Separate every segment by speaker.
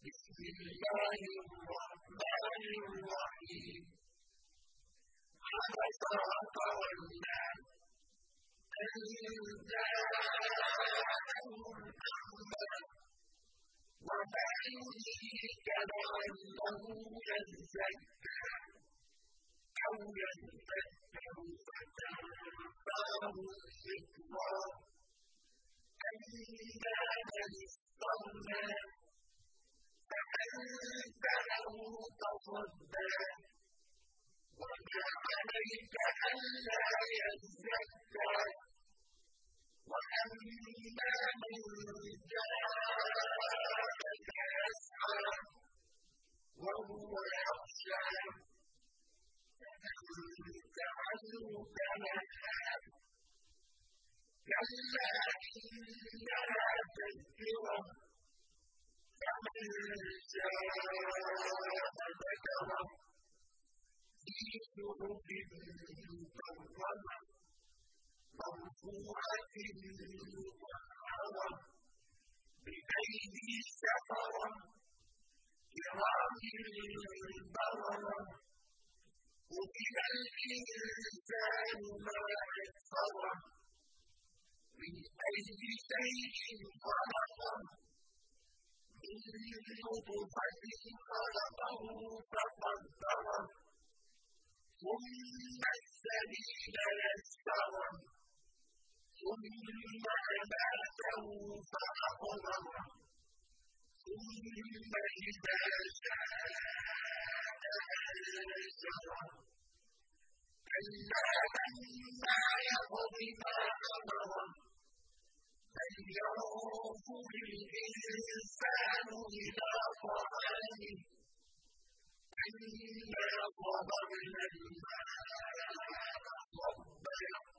Speaker 1: بسم الله الرحمن الرحيم عبس وتولى أن جاءه الأعمى وما يدريك لعله يزكى أو يذكر فتنفعه الذكرى أما من استغنى فأنت له تصدى وما عليك ألا يزكى وأما من جاءك يسعى وهو يخشى فأنت عنه تلهى كلا إنها تذكرة فمن شاء ذكره في صحف مكرمة مرفوعة مطهرة بأيدي سفرة كرام بررة قتل الإنسان ما أكفره من أي شيء خلقه من نطفة خلقه فقدره ثم السبيل يسره ثم أماته فأقبره ثم إذا شاء أنشره كلا لما يقض ما أمره فلينظر الإنسان إلى طعامه أنا صببنا الماء صبا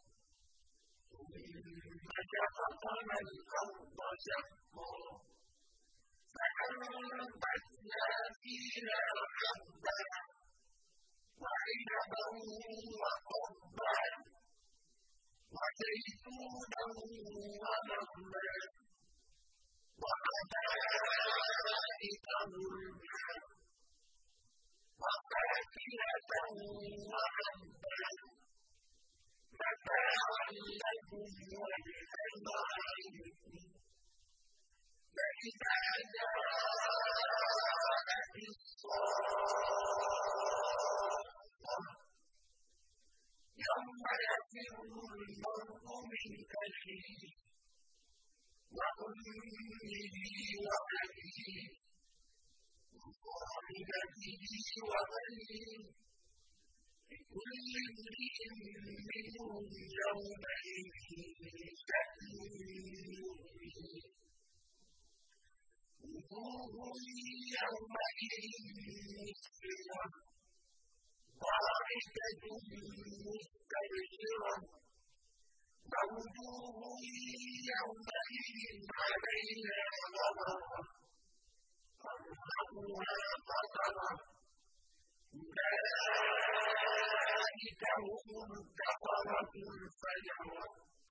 Speaker 1: ثم شققنا الأرض شقا فأنبتنا فيها حبا وعنبا وقضبا وزيتونا ونخلا وحدائق غلبا وفاكهة وأبا متاعا لكم ولأنعامكم فإذا جاءت الصاخة يوم يفر المرء من أخيه وأمه وأبيه وصاحبته وبنيه لكل امرئ منهم يومئذ شأن يغنيه وجوه يومئذ مسفرة ضاحكة مستبشرة ووجوه يومئذ عليها غبرة ترهقها قترة أولئك هم الكفرة الفجرة